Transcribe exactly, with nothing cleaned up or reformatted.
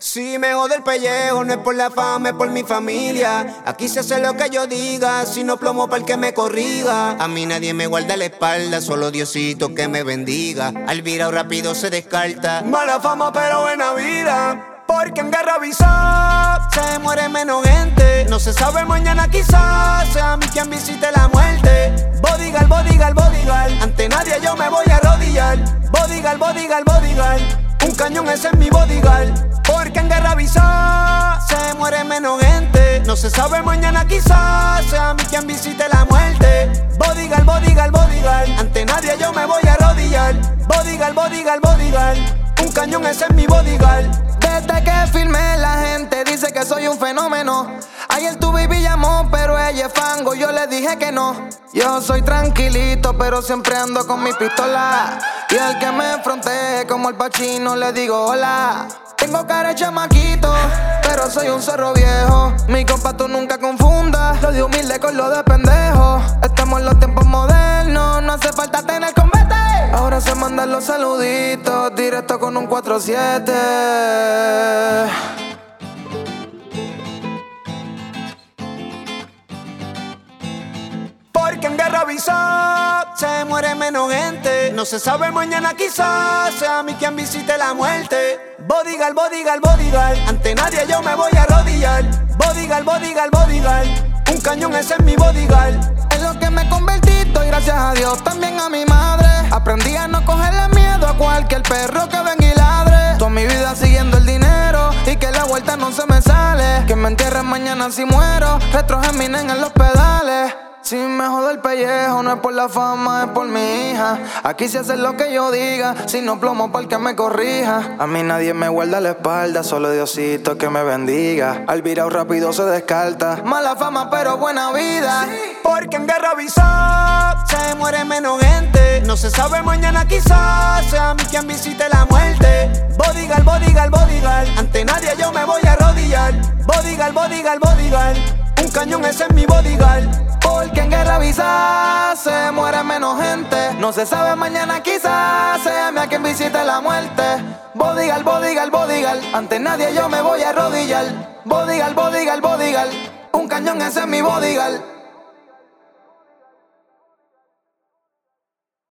Si me jode el pellejo, no es por la fama, es por mi familia. Aquí se hace lo que yo diga, si no plomo para el que me corriga. A mí nadie me guarda la espalda, solo Diosito que me bendiga. Al virao rápido se descarta. Mala fama pero buena vida, porque en guerra avisar se muere menos gente. No se sabe mañana, quizás sea a mí quien visite la muerte. Bodyguard, bodyguard, bodyguard, ante nadie yo me voy a arrodillar. Bodyguard, bodyguard, bodyguard, un cañón ese es mi bodyguard. Porque en guerra avisar se muere menos gente. No se sabe mañana, quizás sea a mí quien visite la muerte. Bodyguard, bodyguard, bodyguard, ante nadie yo me voy a arrodillar. Bodyguard, bodyguard, bodyguard, un cañón ese es mi bodyguard. Desde que filmé la gente dice que soy un fenómeno. Ayer tu baby llamó pero ella es fango, yo le dije que no. Yo soy tranquilito pero siempre ando con mi pistola. Y al que me fronteje como el Pachino le digo hola. Tengo cara de chamaquito, pero soy un zorro viejo. Mi compa, tú nunca confundas lo de humilde con lo de pendejo. Estamos en los tiempos modernos, no hace falta tener combate. Ahora se mandan los saluditos directo con un cuatro siete. Porque en guerra avisar se muere menos gente. No se sabe mañana, quizás sea a mí quien visite la muerte. Bodyguard, bodyguard, bodyguard, ante nadie yo me voy a arrodillar. Bodyguard, bodyguard, bodyguard, un cañón ese es mi bodyguard. En lo que me convertí doy gracias a Dios, también a mi madre. Aprendí a no cogerle miedo a cualquier perro que venga y ladre. Toda mi vida siguiendo el dinero y que la vuelta no se me sale. Que me entierren mañana si muero, retrogeminen en los pedales. Si me jode el pellejo, no es por la fama, es por mi hija. Aquí se hace lo que yo diga, si no plomo para el que me corrija. A mí nadie me guarda la espalda, solo Diosito que me bendiga. Al virao rápido se descarta. Mala fama pero buena vida. Sí. Porque en guerra avisar se muere menos gente. No se sabe mañana, quizás sea a mí quien visite la muerte. Bodyguard, bodyguard, bodyguard, ante nadie yo me voy a arrodillar. Bodyguard, bodyguard, bodyguard, un cañón ese es mi bodyguard. Porque en guerra avisar se muere menos gente. No se sabe mañana, quizás sea a quien visite la muerte. Bodyguard, bodyguard, bodyguard, ante nadie yo me voy a arrodillar. Bodyguard, bodyguard, bodyguard, un cañón ese es mi bodyguard.